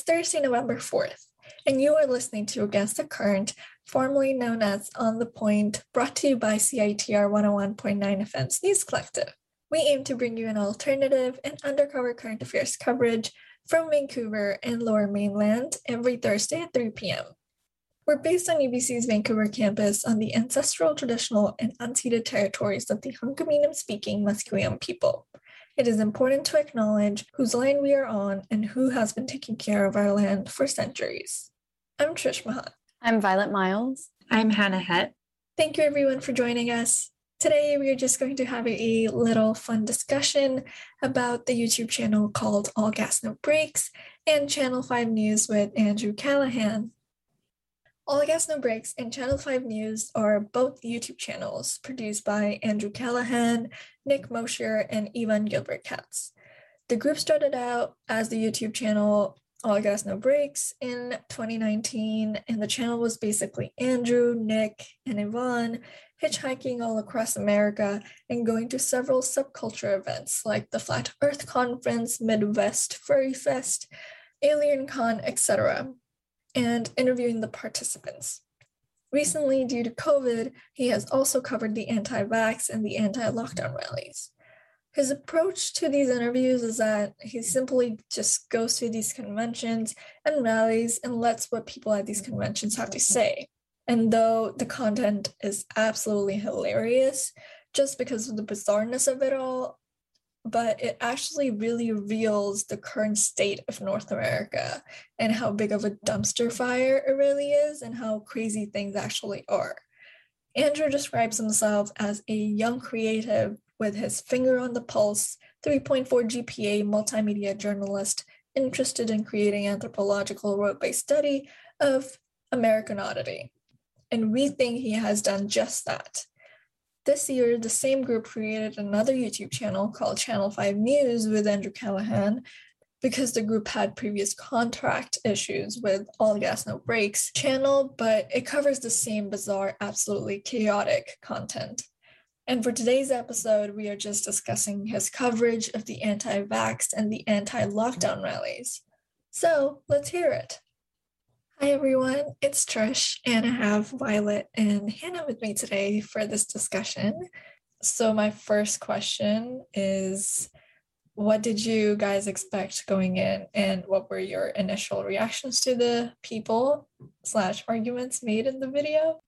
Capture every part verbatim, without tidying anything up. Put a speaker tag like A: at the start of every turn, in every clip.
A: Thursday, November fourth, and you are listening to Against the Current, formerly known as On the Point, brought to you by C I T R one oh one point nine F M's News Collective. We aim to bring you an alternative and undercover current affairs coverage from Vancouver and Lower Mainland every Thursday at three p.m. We're based on U B C's Vancouver campus on the ancestral, traditional, and unceded territories of the Hunkaminam-speaking Musqueam people. It is important to acknowledge whose land we are on and who has been taking care of our land for centuries. I'm Trish Mahan.
B: I'm Violet Miles.
C: I'm Hannah Het.
A: Thank you everyone for joining us. Today we are just going to have a little fun discussion about the YouTube channel called All Gas No Breaks and Channel five News with Andrew Callahan. All Gas No Breaks and Channel five News are both YouTube channels produced by Andrew Callahan, Nick Mosher, and Ivan Gilbert-Katz. The group started out as the YouTube channel All Gas No Breaks in twenty nineteen, and the channel was basically Andrew, Nick, and Ivan hitchhiking all across America and going to several subculture events like the Flat Earth Conference, Midwest Furry Fest, Alien Con, et cetera, and interviewing the participants. Recently, due to COVID, he has also covered the anti-vax and the anti-lockdown rallies. His approach to these interviews is that he simply just goes to these conventions and rallies and lets what people at these conventions have to say. And though the content is absolutely hilarious, just because of the bizarreness of it all, but it actually really reveals the current state of North America and how big of a dumpster fire it really is and how crazy things actually are. Andrew describes himself as a young creative with his finger on the pulse, three point four G P A multimedia journalist interested in creating anthropological road-based study of American oddity. And we think he has done just that. This year, the same group created another YouTube channel called Channel five News with Andrew Callahan because the group had previous contract issues with All Gas No Breaks channel, but it covers the same bizarre, absolutely chaotic content. And for today's episode, we are just discussing his coverage of the anti-vax and the anti-lockdown rallies. So let's hear it. Hi everyone, it's Trish, and I have Violet and Hannah with me today for this discussion. So my first question is, what did you guys expect going in, and what were your initial reactions to the people slash arguments made in the video?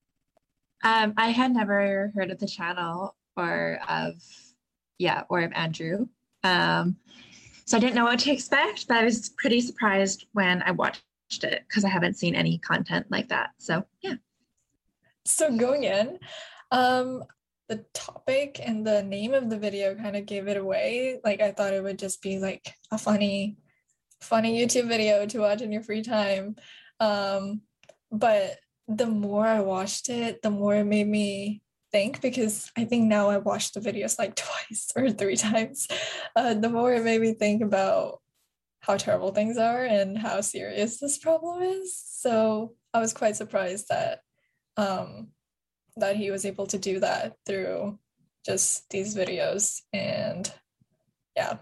C: Um, I had never heard of the channel or of, yeah, or of Andrew. Um, so I didn't know what to expect, but I was pretty surprised when I watched it because I haven't seen any content like that. So yeah.
A: So going in, um, the topic and the name of the video kind of gave it away. Like I thought it would just be like a funny, funny YouTube video to watch in your free time. Um, but the more I watched it, the more it made me think, because I think now I watched the videos like twice or three times. Uh, the more it made me think about how terrible things are and how serious this problem is. So I was quite surprised that um, that he was able to do that through just these videos. And yeah.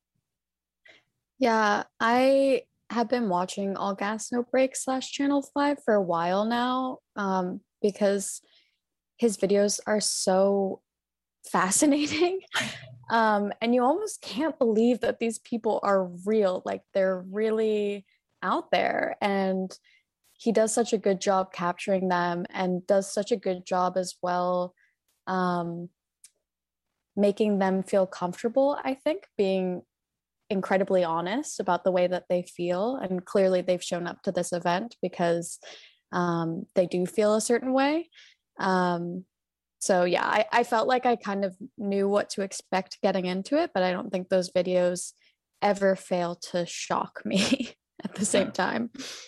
B: Yeah, I have been watching All Gas No Breaks slash Channel five for a while now um, because his videos are so fascinating. Um, and you almost can't believe that these people are real. Like they're really out there, and he does such a good job capturing them and does such a good job as well um, making them feel comfortable, I think, being incredibly honest about the way that they feel. And clearly they've shown up to this event because um, they do feel a certain way. Um, So yeah, I, I felt like I kind of knew what to expect getting into it, but I don't think those videos ever fail to shock me at the same time.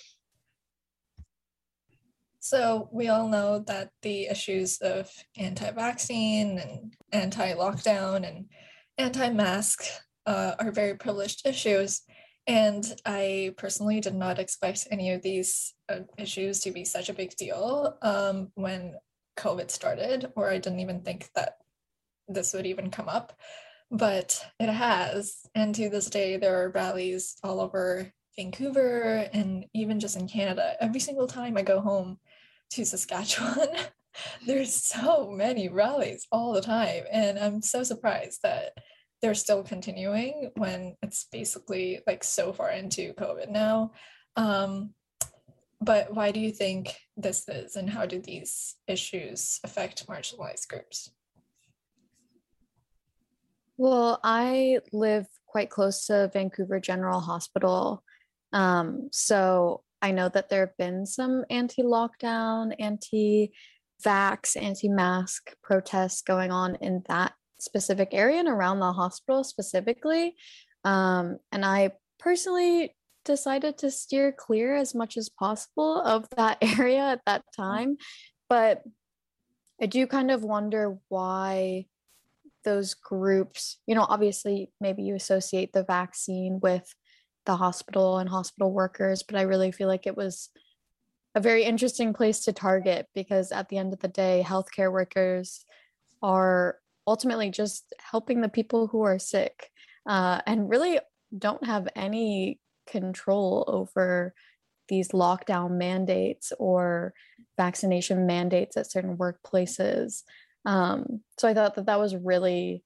A: So we all know that the issues of anti-vaccine and anti-lockdown and anti-mask uh, are very privileged issues. And I personally did not expect any of these uh, issues to be such a big deal um, when COVID started, or I didn't even think that this would even come up, but it has. And to this day, there are rallies all over Vancouver and even just in Canada, every single time I go home to Saskatchewan, there's so many rallies all the time. And I'm so surprised that they're still continuing when it's basically like so far into COVID now. Um, but why do you think this is, and how do these issues affect marginalized groups?
B: Well, I live quite close to Vancouver General Hospital. Um, so I know that there have been some anti-lockdown, anti-vax, anti-mask protests going on in that specific area and around the hospital specifically. Um, and I personally decided to steer clear as much as possible of that area at that time. But I do kind of wonder why those groups, you know, obviously maybe you associate the vaccine with the hospital and hospital workers, but I really feel like it was a very interesting place to target because at the end of the day, healthcare workers are ultimately just helping the people who are sick uh, and really don't have any control over these lockdown mandates or vaccination mandates at certain workplaces. Um, so I thought that that was really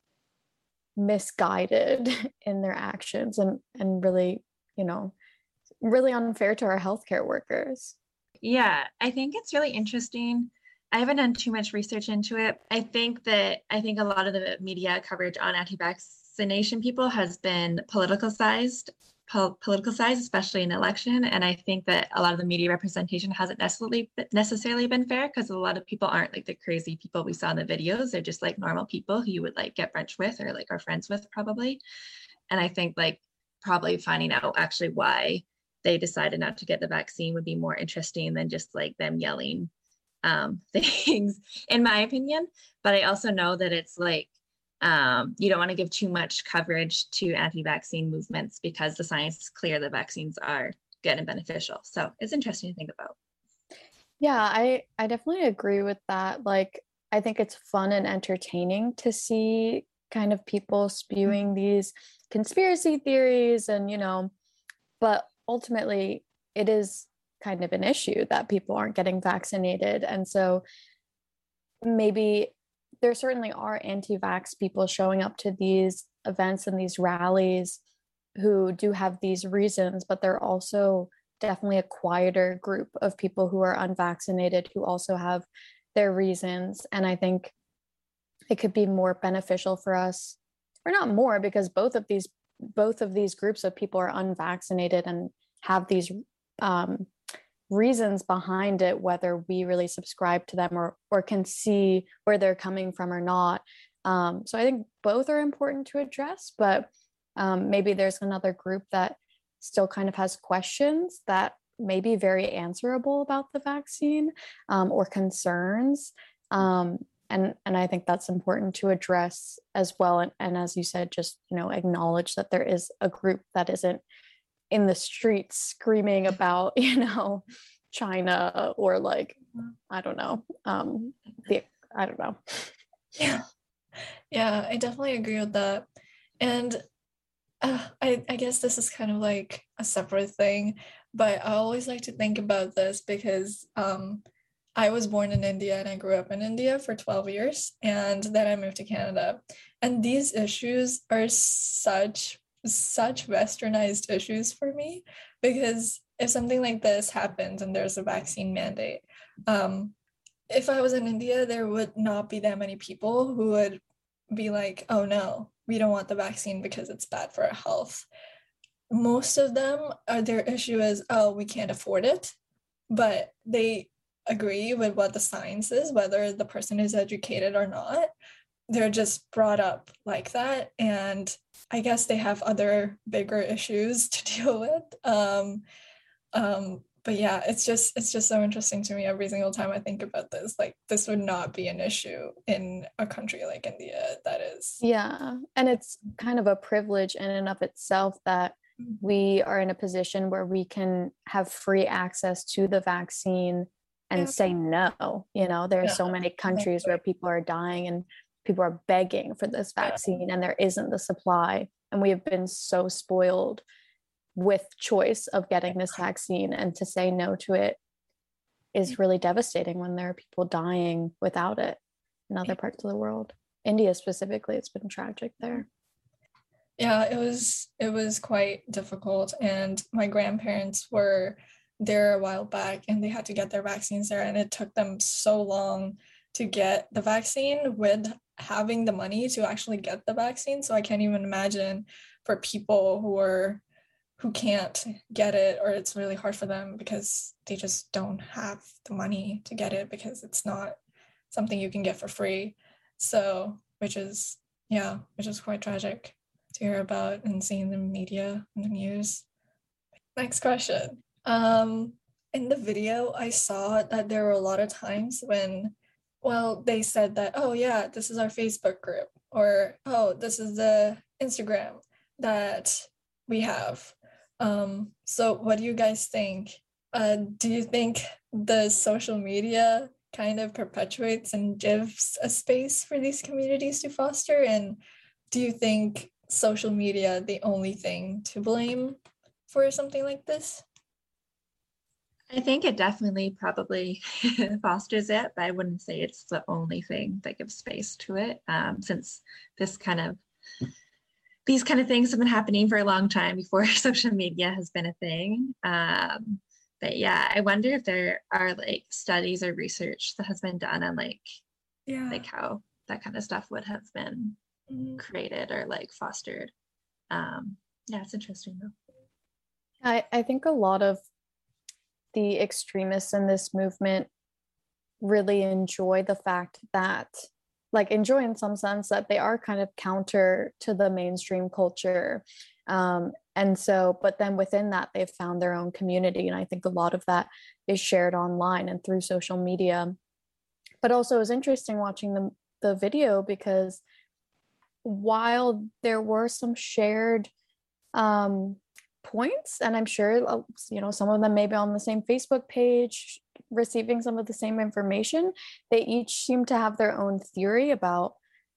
B: misguided in their actions and, and really, you know, really unfair to our healthcare workers.
C: Yeah, I think it's really interesting. I haven't done too much research into it. I think that I think a lot of the media coverage on anti-vaccination people has been politicized, pol- politicized, especially in election. And I think that a lot of the media representation hasn't necessarily necessarily been fair because a lot of people aren't like the crazy people we saw in the videos. They're just like normal people who you would like get brunch with or like are friends with probably. And I think like probably finding out actually why they decided not to get the vaccine would be more interesting than just like them yelling um, things, in my opinion. But I also know that it's like, um, you don't want to give too much coverage to anti-vaccine movements because the science is clear that vaccines are good and beneficial. So it's interesting to think about.
B: Yeah, I, I definitely agree with that. Like, I think it's fun and entertaining to see kind of people spewing these conspiracy theories and, you know, but ultimately it is kind of an issue that people aren't getting vaccinated. And so maybe there certainly are anti-vax people showing up to these events and these rallies who do have these reasons, but they're also definitely a quieter group of people who are unvaccinated who also have their reasons. And I think it could be more beneficial for us, or not more, because both of these both of these groups of people are unvaccinated and have these um, reasons behind it, whether we really subscribe to them or or can see where they're coming from or not. Um, so I think both are important to address, but um, maybe there's another group that still kind of has questions that may be very answerable about the vaccine um, or concerns. Um, and and I think that's important to address as well. And, and as you said, just, you know, acknowledge that there is a group that isn't in the streets screaming about, you know, China or like, I don't know, um, the, I don't know.
A: Yeah, yeah, I definitely agree with that. And uh, I, I guess this is kind of like a separate thing, but I always like to think about this because um, I was born in India and I grew up in India for twelve years, and then I moved to Canada. And these issues are such, such westernized issues for me, because if something like this happens and there's a vaccine mandate, um, if I was in India, there would not be that many people who would be like, oh no, we don't want the vaccine because it's bad for our health. Most of them, are their issue is, oh, we can't afford it, but they agree with what the science is, whether the person is educated or not. They're just brought up like that. And I guess they have other bigger issues to deal with. Um, um, but yeah, it's just it's just so interesting to me every single time I think about this. Like, this would not be an issue in a country like India that is.
B: Yeah. And it's kind of a privilege in and of itself that we are in a position where we can have free access to the vaccine and yeah. say no. You know, there are yeah. so many countries exactly. where people are dying and people are begging for this vaccine yeah. and there isn't the supply. And we have been so spoiled with choice of getting this vaccine, and to say no to it is really devastating when there are people dying without it in other parts of the world. India specifically, it's been tragic there.
A: Yeah, it was it was quite difficult, and my grandparents were there a while back and they had to get their vaccines there, and it took them so long to get the vaccine with having the money to actually get the vaccine. So I can't even imagine for people who are who can't get it, or it's really hard for them because they just don't have the money to get it because it's not something you can get for free. So, which is, yeah, which is quite tragic to hear about and see in the media and the news. Next question. Um, in the video, I saw that there were a lot of times when, well, they said that, oh yeah, this is our Facebook group, or oh, this is the Instagram that we have. Um, so what do you guys think? Uh, do you think the social media kind of perpetuates and gives a space for these communities to foster? And do you think social media the only thing to blame for something like this?
C: I think it definitely probably fosters it, but I wouldn't say it's the only thing that gives space to it, um, since this kind of these kind of things have been happening for a long time before social media has been a thing. Um, but yeah, I wonder if there are like studies or research that has been done on like,
A: Yeah,
C: like how that kind of stuff would have been mm-hmm. created or like fostered. Um, yeah, it's interesting though.
B: I, I think a lot of the extremists in this movement really enjoy the fact that, like enjoy in some sense that they are kind of counter to the mainstream culture. Um, and so, but then within that, they've found their own community. And I think a lot of that is shared online and through social media. But also it was interesting watching the, the video, because while there were some shared um, points, and I'm sure, you know, some of them may be on the same Facebook page, receiving some of the same information, they each seem to have their own theory about,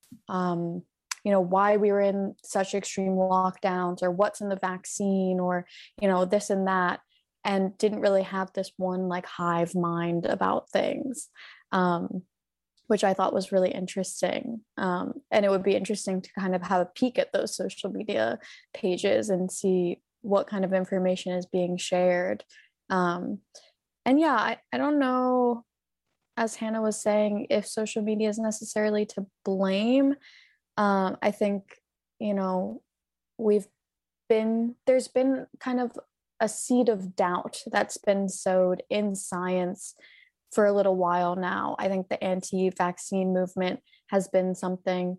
B: um, you know, why we were in such extreme lockdowns, or what's in the vaccine, or, you know, this and that, and didn't really have this one like hive mind about things, um, which I thought was really interesting. Um, and it would be interesting to kind of have a peek at those social media pages and see what kind of information is being shared. Um, and yeah, I, I don't know, as Hannah was saying, if social media is necessarily to blame. Um, I think, you know, we've been, there's been kind of a seed of doubt that's been sowed in science for a little while now. I think the anti-vaccine movement has been something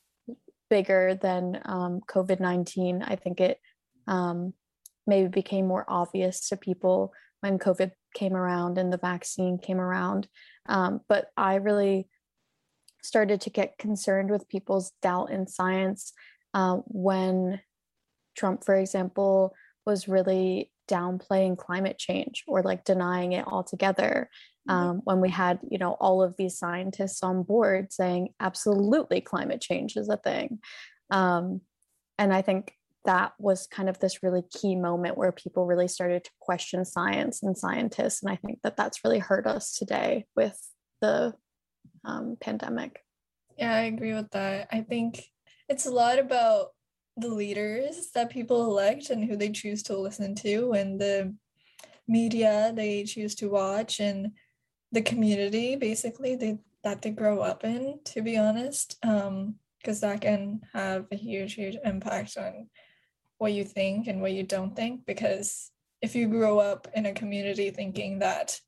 B: bigger than um, COVID nineteen. I think it um, maybe became more obvious to people when COVID came around and the vaccine came around. Um, but I really started to get concerned with people's doubt in science uh, when Trump, for example, was really downplaying climate change or like denying it altogether. Um, when we had, you know, all of these scientists on board saying absolutely climate change is a thing. Um, and I think that was kind of this really key moment where people really started to question science and scientists. And I think that that's really hurt us today with the um, pandemic.
A: Yeah, I agree with that. I think it's a lot about the leaders that people elect and who they choose to listen to, and the media they choose to watch, and the community basically they that they grow up in, to be honest, um because that can have a huge huge impact on what you think and what you don't think. Because if you grow up in a community thinking that,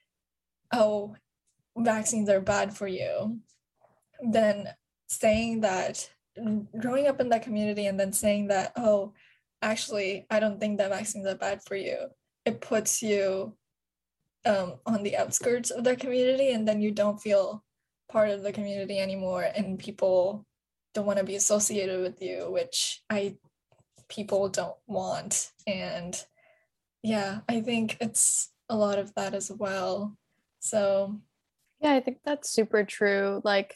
A: oh, vaccines are bad for you, then saying that, growing up in that community and then saying that, oh, actually I don't think that vaccines are bad for you, it puts you Um, on the outskirts of the community, and then you don't feel part of the community anymore, and people don't want to be associated with you, which I people don't want. And yeah, I think it's a lot of that as well. So
B: yeah, I think that's super true. Like,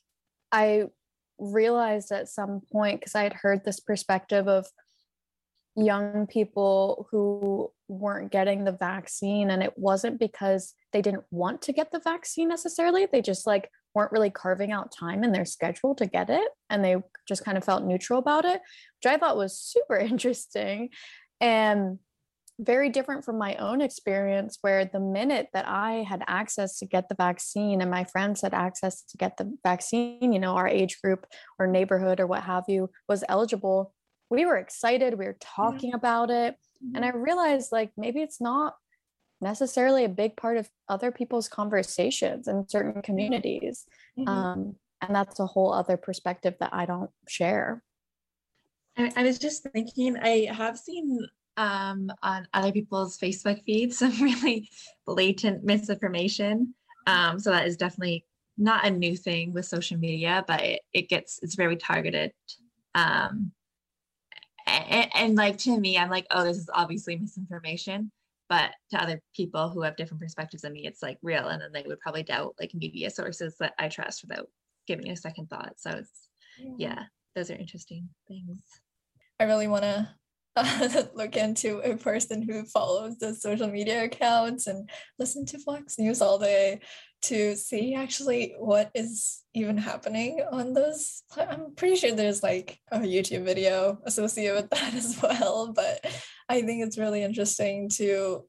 B: I realized at some point, because I had heard this perspective of young people who weren't getting the vaccine, and it wasn't because they didn't want to get the vaccine necessarily. They just like weren't really carving out time in their schedule to get it, and they just kind of felt neutral about it, which I thought was super interesting and very different from my own experience, where the minute that I had access to get the vaccine and my friends had access to get the vaccine, you know, our age group or neighborhood or what have you was eligible, we were excited, we were talking mm-hmm. about it. Mm-hmm. And I realized like maybe it's not necessarily a big part of other people's conversations in certain communities. Mm-hmm. Um, and that's a whole other perspective that I don't share.
C: I, I was just thinking, I have seen um, on other people's Facebook feeds some really blatant misinformation. Um, so that is definitely not a new thing with social media, but it, it gets, it's very targeted. Um, and, and like to me, I'm like, oh, this is obviously misinformation. But to other people who have different perspectives than me, it's like real. And then they would probably doubt like media sources that I trust without giving a second thought. So it's, yeah, those are interesting things.
A: I really want to uh, look into a person who follows the social media accounts and listen to Fox News all day to see actually what is even happening on those. I'm pretty sure there's like a YouTube video associated with that as well, but I think it's really interesting to,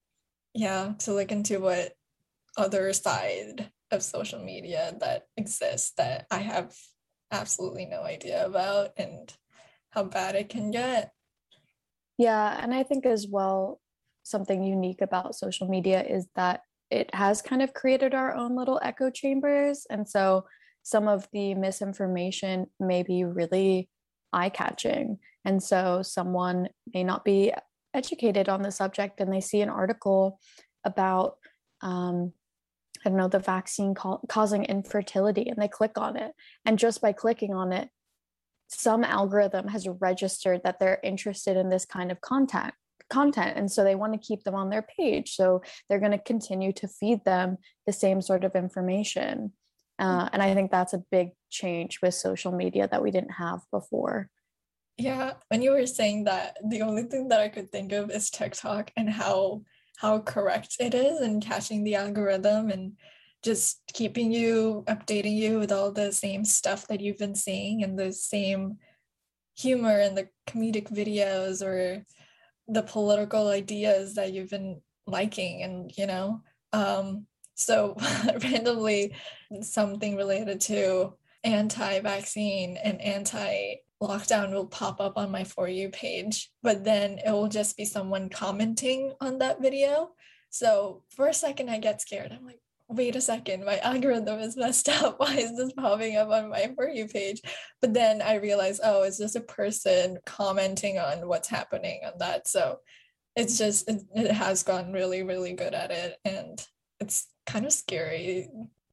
A: yeah, to look into what other side of social media that exists that I have absolutely no idea about and how bad it can get.
B: Yeah, and I think as well, something unique about social media is that it has kind of created our own little echo chambers. And so some of the misinformation may be really eye-catching. And so someone may not be educated on the subject and they see an article about, um, I don't know, the vaccine ca- causing infertility, and they click on it. And just by clicking on it, some algorithm has registered that they're interested in this kind of content content. And so they want to keep them on their page. So they're going to continue to feed them the same sort of information. Uh, and I think that's a big change with social media that we didn't have before.
A: Yeah, when you were saying that, the only thing that I could think of is TikTok and how how correct it is in catching the algorithm and just keeping you, updating you with all the same stuff that you've been seeing and the same humor and the comedic videos or the political ideas that you've been liking. And, you know, um, so randomly something related to anti-vaccine and anti-lockdown will pop up on my For You page, but then it will just be someone commenting on that video. So for a second I get scared. I'm like, wait a second, my algorithm is messed up. Why is this popping up on my For You page? But then I realized, oh, it's just a person commenting on what's happening on that. So it's just, it, it has gotten really, really good at it. And it's kind of scary.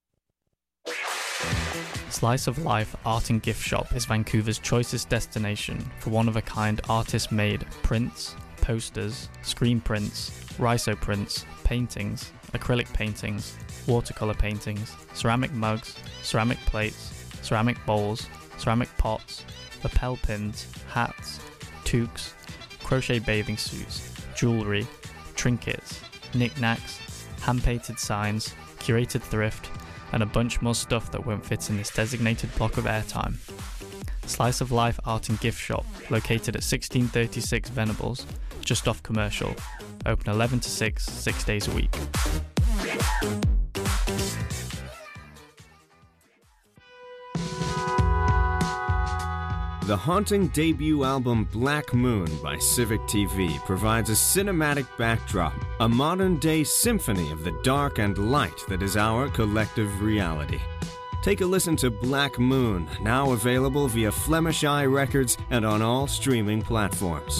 D: Slice of Life Art and Gift Shop is Vancouver's choicest destination for one-of-a-kind artist-made prints, posters, screen prints, rhizo prints, paintings, acrylic paintings, watercolor paintings, ceramic mugs, ceramic plates, ceramic bowls, ceramic pots, lapel pins, hats, toques, crochet bathing suits, jewellery, trinkets, knickknacks, hand-painted signs, curated thrift, and a bunch more stuff that won't fit in this designated block of airtime. Slice of Life Art and Gift Shop, located at sixteen thirty-six Venables, just off Commercial, open eleven to six, six days a week.
E: The haunting debut album Black Moon by Civic T V provides a cinematic backdrop, a modern-day symphony of the dark and light that is our collective reality. Take a listen to Black Moon, now available via Flemish Eye Records and on all streaming platforms.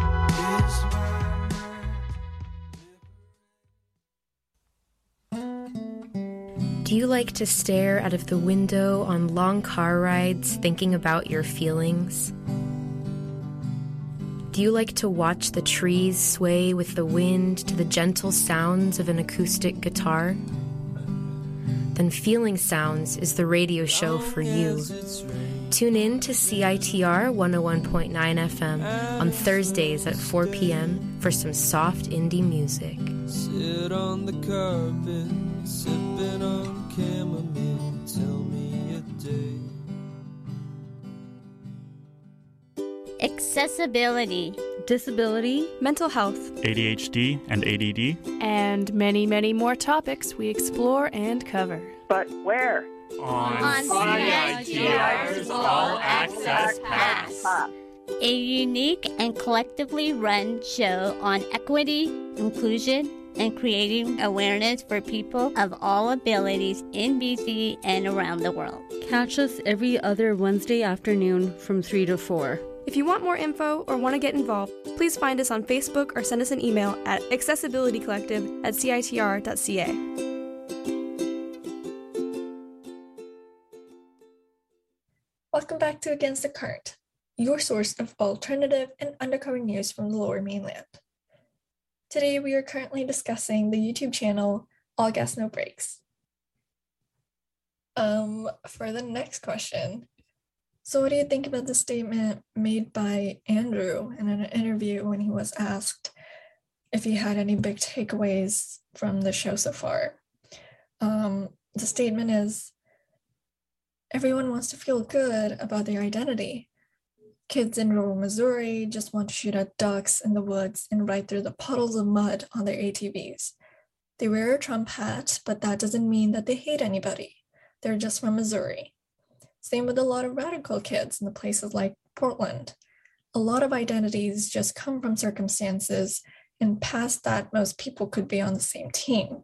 F: Do you like to stare out of the window on long car rides thinking about your feelings? Do you like to watch the trees sway with the wind to the gentle sounds of an acoustic guitar? Then Feeling Sounds is the radio show for you. Tune in to C I T R one oh one point nine F M on Thursdays at four p.m. for some soft indie music.
G: Sit on the carpet, sipping on chamomile, tell me a day.
H: Accessibility,
I: disability, mental health,
J: A D H D and A D D,
I: and many, many more topics we explore and cover.
K: But where?
H: On, on C I T R's All Access Pass, a unique and collectively run show on equity, inclusion, and creating awareness for people of all abilities in B C and around the world.
I: Catch us every other Wednesday afternoon from three to four. If you want more info or want to get involved, please find us on Facebook or send us an email at accessibilitycollective at c i t r dot c a.
A: Welcome back to Against the Current, your source of alternative and undercover news from the Lower Mainland. Today, we are currently discussing the YouTube channel All Gas No Breaks. Um, for the next question, so what do you think about the statement made by Andrew in an interview when he was asked if he had any big takeaways from the show so far? Um, the statement is, everyone wants to feel good about their identity. Kids in rural Missouri just want to shoot at ducks in the woods and ride through the puddles of mud on their A T Vs. They wear a Trump hat, but that doesn't mean that they hate anybody. They're just from Missouri. Same with a lot of radical kids in the places like Portland. A lot of identities just come from circumstances, and past that, most people could be on the same team.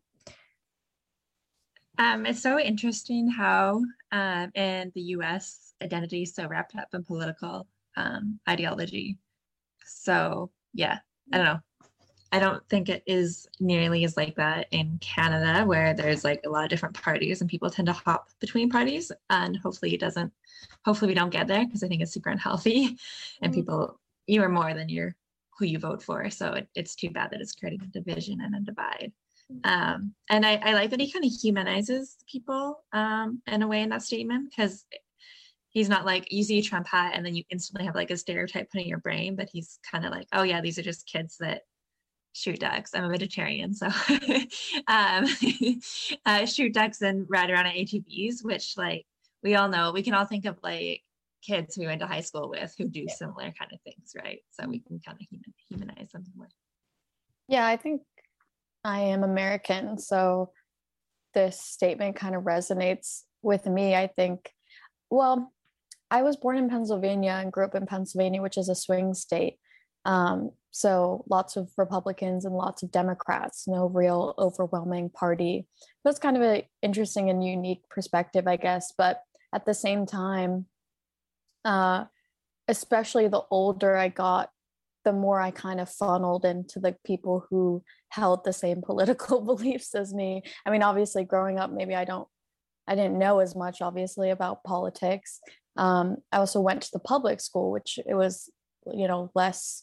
C: Um, it's so interesting how um, in the U S identity is so wrapped up in political um, ideology. So yeah, I don't know. I don't think it is nearly as like that in Canada, where there's like a lot of different parties and people tend to hop between parties, and hopefully it doesn't, hopefully we don't get there, because I think it's super unhealthy and mm-hmm. people, you are more than you're who you vote for. So it, it's too bad that it's creating a division and a divide. Um, and I, I like that he kind of humanizes people um, in a way in that statement, because he's not like, you see a Trump hat and then you instantly have like a stereotype put in your brain, but he's kind of like, oh yeah, these are just kids that shoot ducks. I'm a vegetarian, so um, uh, shoot ducks and ride around on A T Vs, which like we all know, we can all think of like kids we went to high school with who do yeah. similar kind of things, right? So we can kind of human, humanize them more.
B: Yeah, I think I am American, so this statement kind of resonates with me. I think, well, I was born in Pennsylvania and grew up in Pennsylvania, which is a swing state. Um, so lots of Republicans and lots of Democrats, no real overwhelming party. So it's kind of an interesting and unique perspective, I guess. But at the same time, uh, especially the older I got, the more I kind of funneled into the people who held the same political beliefs as me. I mean, obviously growing up, maybe I don't, I didn't know as much obviously about politics. Um, I also went to the public school, which it was, you know, less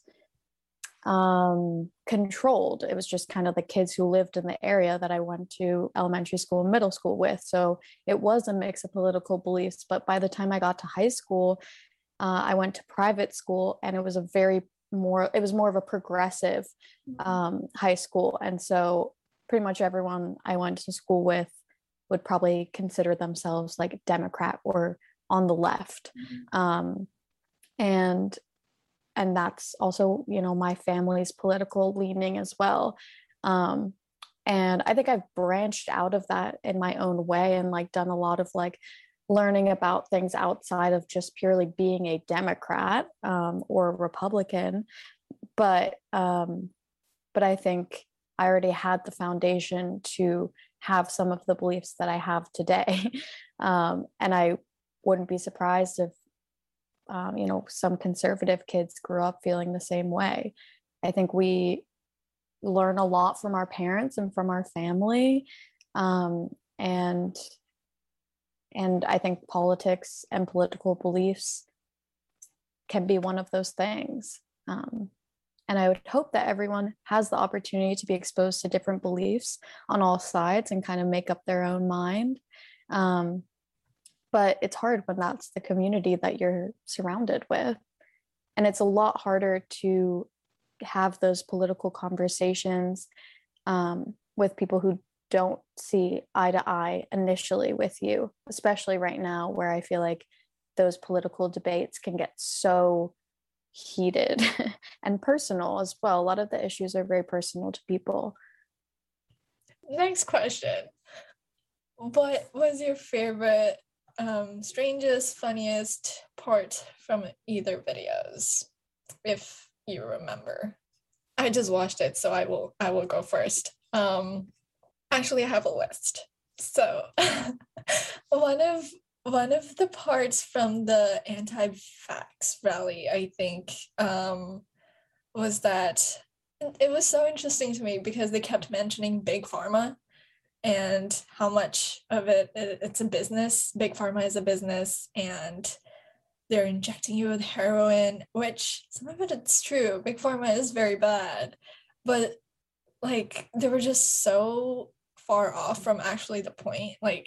B: um, controlled. It was just kind of the kids who lived in the area that I went to elementary school and middle school with. So it was a mix of political beliefs. But by the time I got to high school, uh, I went to private school, and it was a very more it was more of a progressive um, high school, and so pretty much everyone I went to school with would probably consider themselves like a Democrat or on the left. Mm-hmm. um, and and that's also, you know, my family's political leaning as well. Um, and I think I've branched out of that in my own way and like done a lot of like learning about things outside of just purely being a Democrat um, or a Republican. But um, but I think I already had the foundation to have some of the beliefs that I have today. um, and I wouldn't be surprised if, um, you know, some conservative kids grew up feeling the same way. I think we learn a lot from our parents and from our family. Um, and And I think politics and political beliefs can be one of those things. Um, and I would hope that everyone has the opportunity to be exposed to different beliefs on all sides and kind of make up their own mind. Um, but it's hard when that's the community that you're surrounded with. And it's a lot harder to have those political conversations um, with people who don't see eye to eye initially with you, especially right now where I feel like those political debates can get so heated and personal as well. A lot of the issues are very personal to people.
A: Next question. What was your favorite, um, strangest, funniest part from either videos, if you remember? I just watched it, so I will I will go first. Um, actually, I have a list. So one of one of the parts from the anti-vax rally, I think, um, was that it was so interesting to me because they kept mentioning Big Pharma and how much of it, it it's a business. Big Pharma is a business, and they're injecting you with heroin, which some of it it's true. Big Pharma is very bad, but like they were just so far off from actually the point. Like,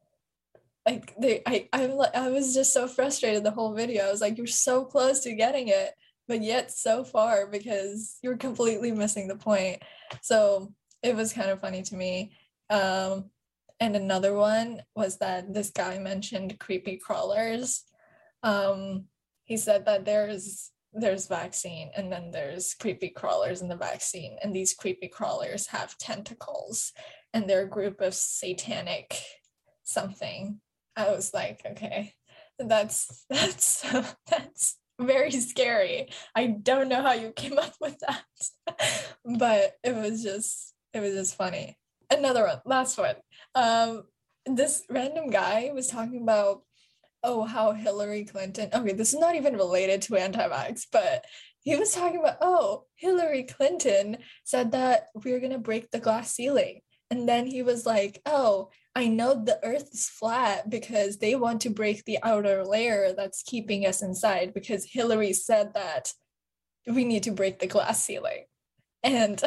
A: like they, I, I, I was just so frustrated the whole video. I was like, you're so close to getting it, but yet so far because you're completely missing the point. So it was kind of funny to me. Um, and another one was that this guy mentioned creepy crawlers. Um, he said that there's there's vaccine and then there's creepy crawlers in the vaccine, and these creepy crawlers have tentacles and they're a group of satanic something. I was like, okay, that's that's that's very scary. I don't know how you came up with that, but it was just it was just funny. Another one, last one. Um, this random guy was talking about, oh, how Hillary Clinton, okay, this is not even related to anti-vax, but he was talking about, oh, Hillary Clinton said that we're going to break the glass ceiling. And then he was like, oh, I know the earth is flat because they want to break the outer layer that's keeping us inside, because Hillary said that we need to break the glass ceiling. And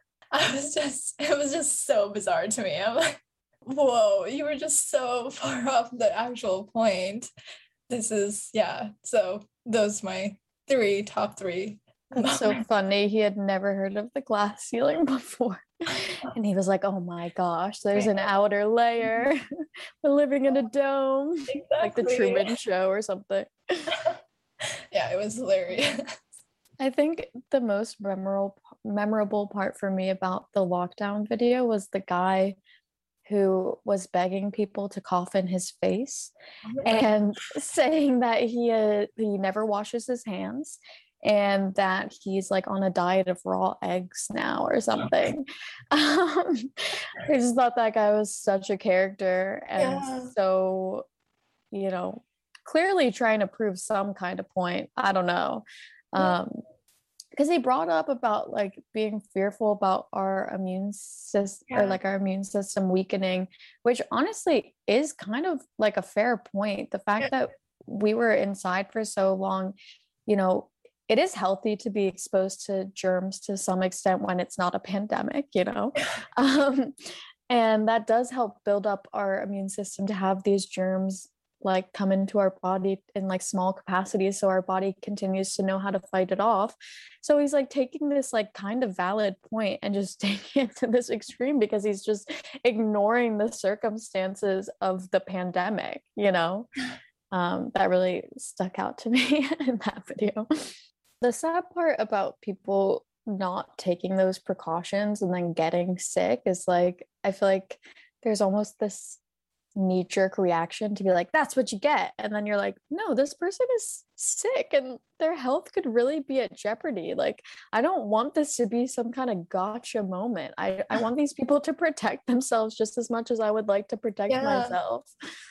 A: I was just, it was just so bizarre to me. I'm like, whoa, you were just so far off the actual point. This is, yeah. So those my three, top three.
B: That's so funny. He had never heard of the glass ceiling before. And he was like, oh my gosh, there's an outer layer. We're living in a dome. Exactly. Like the Truman Show or something.
A: Yeah, it was hilarious.
B: I think the most memorable memorable part for me about the lockdown video was the guy who was begging people to cough in his face and saying that he uh, he never washes his hands and that he's like on a diet of raw eggs now or something. um, I just thought that guy was such a character and yeah. so, you know, clearly trying to prove some kind of point. I don't know. Um, because he brought up about like being fearful about our immune system yeah. or like our immune system weakening, which honestly is kind of like a fair point. The fact yeah. that we were inside for so long, you know, it is healthy to be exposed to germs to some extent when it's not a pandemic, you know, um, and that does help build up our immune system to have these germs like come into our body in like small capacities so our body continues to know how to fight it off. So he's like taking this like kind of valid point and just taking it to this extreme because he's just ignoring the circumstances of the pandemic, you know. Um, that really stuck out to me in that video. The sad part about people not taking those precautions and then getting sick is like, I feel like there's almost this knee-jerk reaction to be like, that's what you get, and then you're like, no, this person is sick and their health could really be at jeopardy. Like, I don't want this to be some kind of gotcha moment. I, I want these people to protect themselves just as much as I would like to protect yeah. myself.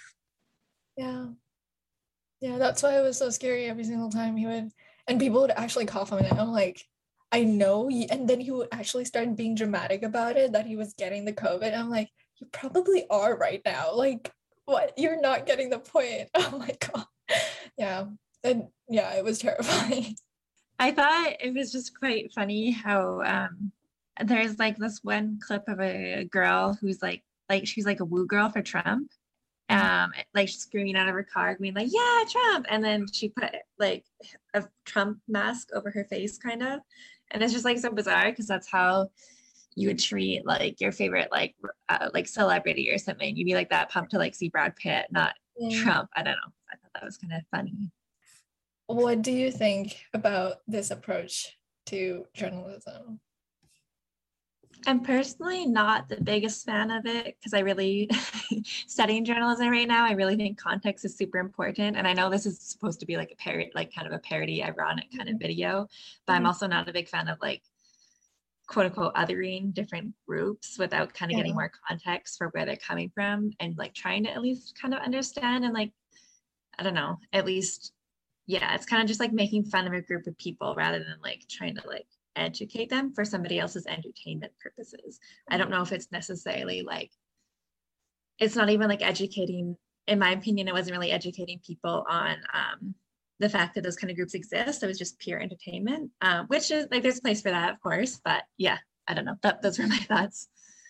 A: Yeah. Yeah, that's why it was so scary every single time he would, and people would actually cough on it. I'm like, I know, and then he would actually start being dramatic about it, that he was getting the COVID. I'm like, you probably are right now. Like, what? You're not getting the point. Oh my God. Yeah. And yeah, it was terrifying.
C: I thought it was just quite funny how um there's like this one clip of a girl who's like, like she's like a woo girl for Trump. um, like screaming out of her car, being like, "Yeah, Trump!" And then she put like a Trump mask over her face, kind of, and it's just like so bizarre because that's how you would treat like your favorite like uh, like celebrity or something. You'd be like that pumped to like see Brad Pitt, not yeah. Trump. I don't know. I thought that was kind of funny.
A: What do you think about this approach to journalism?
C: I'm personally not the biggest fan of it because I really, studying journalism right now, I really think context is super important. And I know this is supposed to be like a parody, like kind of a parody, ironic kind of video, but mm-hmm. I'm also not a big fan of like, quote unquote, othering different groups without kind of yeah. getting more context for where they're coming from and like trying to at least kind of understand and like, I don't know, at least, yeah, it's kind of just like making fun of a group of people rather than like trying to like educate them for somebody else's entertainment purposes. I don't know if it's necessarily like, it's not even like educating, in my opinion, it wasn't really educating people on um, the fact that those kind of groups exist. It was just pure entertainment, um, which is like, there's a place for that, of course, but yeah, I don't know. That, those were my thoughts.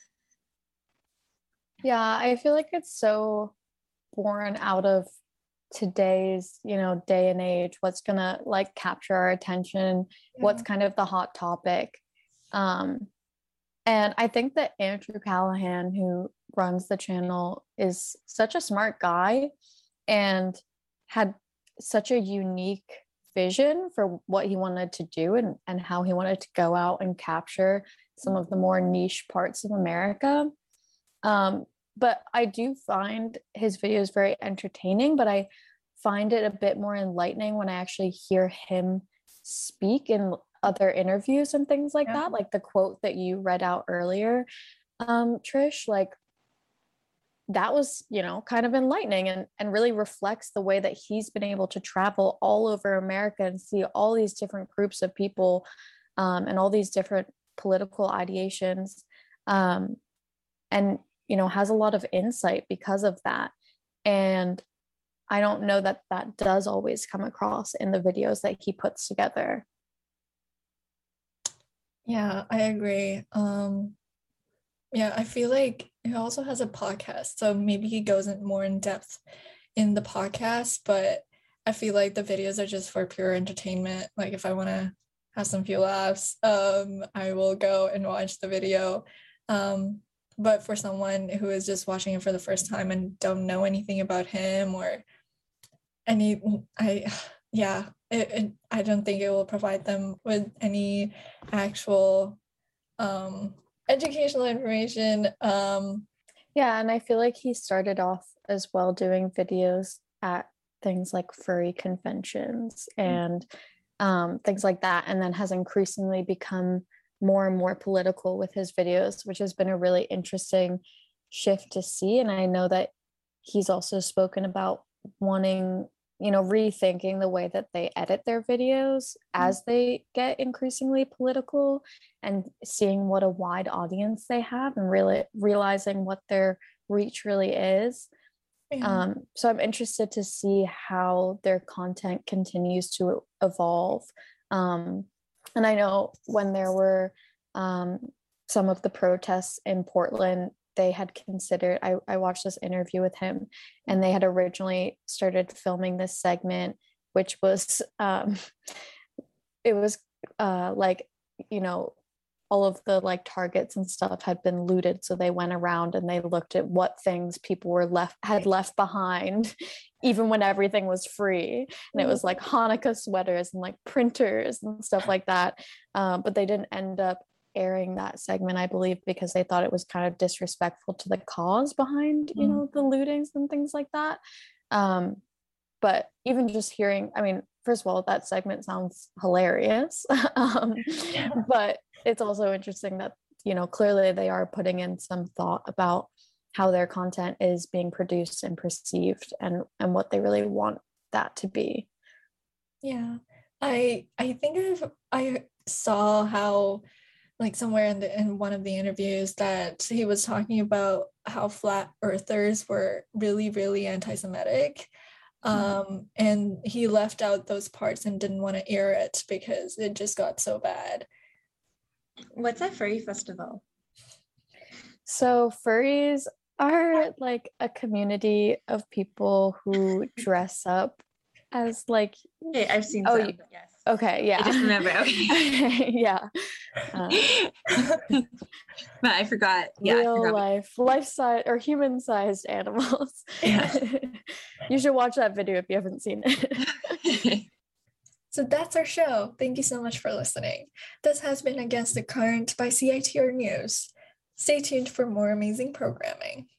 B: Yeah, I feel like it's so born out of today's, you know, day and age, what's gonna like capture our attention, yeah. what's kind of the hot topic. Um, and I think that Andrew Callahan, who runs the channel, is such a smart guy and had such a unique vision for what he wanted to do and, and how he wanted to go out and capture some of the more niche parts of America. Um, but I do find his videos very entertaining, but I find it a bit more enlightening when I actually hear him speak in other interviews and things like yeah. that, like the quote that you read out earlier, um, Trish, like that was, you know, kind of enlightening and, and really reflects the way that he's been able to travel all over America and see all these different groups of people um, and all these different political ideations. Um, and you know, has a lot of insight because of that. And I don't know that that does always come across in the videos that he puts together.
A: Yeah, I agree. Um, yeah, I feel like he also has a podcast, so maybe he goes in more in depth in the podcast, but I feel like the videos are just for pure entertainment. Like if I want to have some few laughs, um, I will go and watch the video. Um, But for someone who is just watching it for the first time and don't know anything about him or any, I, yeah, it, it, I don't think it will provide them with any actual um, educational information. Um,
B: yeah, and I feel like he started off as well doing videos at things like furry conventions and um, things like that, and then has increasingly become more and more political with his videos, which has been a really interesting shift to see. And I know that he's also spoken about wanting, you know, rethinking the way that they edit their videos as they get increasingly political and seeing what a wide audience they have and really realizing what their reach really is. Yeah. Um, so I'm interested to see how their content continues to evolve. Um, And I know when there were um, some of the protests in Portland, they had considered, I, I watched this interview with him, and they had originally started filming this segment, which was, um, it was uh, like, you know, all of the like targets and stuff had been looted. So they went around and they looked at what things people were left, had left behind, even when everything was free. And it was like Hanukkah sweaters and like printers and stuff like that. Um, but they didn't end up airing that segment, I believe, because they thought it was kind of disrespectful to the cause behind, you know, the lootings and things like that. Um, but even just hearing, I mean, first of all, that segment sounds hilarious. um, yeah. But it's also interesting that, you know, clearly they are putting in some thought about how their content is being produced and perceived and, and what they really want that to be.
A: Yeah, I I think I've, I saw how, like somewhere in the in one of the interviews that he was talking about how flat earthers were really, really anti-Semitic. Um, and he left out those parts and didn't want to air it because it just got so bad.
C: What's a furry festival?
B: So furries are like a community of people who dress up as like.
C: Hey, I've seen
B: oh,
C: some.
B: You,
C: yes.
B: Okay. Yeah.
C: I just remember. Okay.
B: yeah. Uh,
C: but I forgot. Yeah.
B: Real
C: I forgot.
B: life, life size or human sized animals.
C: Yeah.
B: You should watch that video if you haven't seen it.
A: So that's our show. Thank you so much for listening. This has been Against the Current by C I T R News. Stay tuned for more amazing programming.